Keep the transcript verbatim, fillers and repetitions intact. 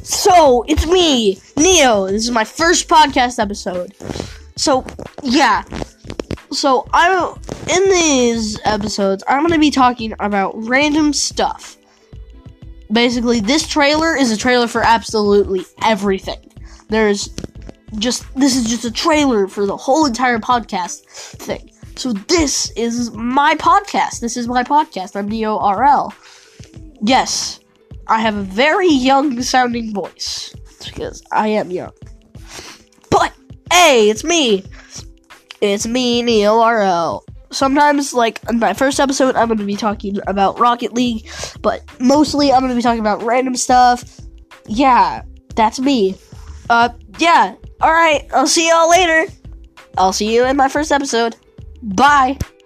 So, it's me, Neo. This is my first podcast episode. So, yeah. So, I'm in these episodes, I'm going to be talking about random stuff. Basically, this trailer is a trailer for absolutely everything. There's just, this is just a trailer for the whole entire podcast thing. So, this is my podcast. This is my podcast. I'm Neo R L. Yes. I have a very young sounding voice. It's because I am young. But, hey, it's me. It's me, Neo R L. Sometimes, like, in my first episode, I'm going to be talking about Rocket League. But mostly, I'm going to be talking about random stuff. Yeah, that's me. Uh, yeah. Alright, I'll see y'all later. I'll see you in my first episode. Bye.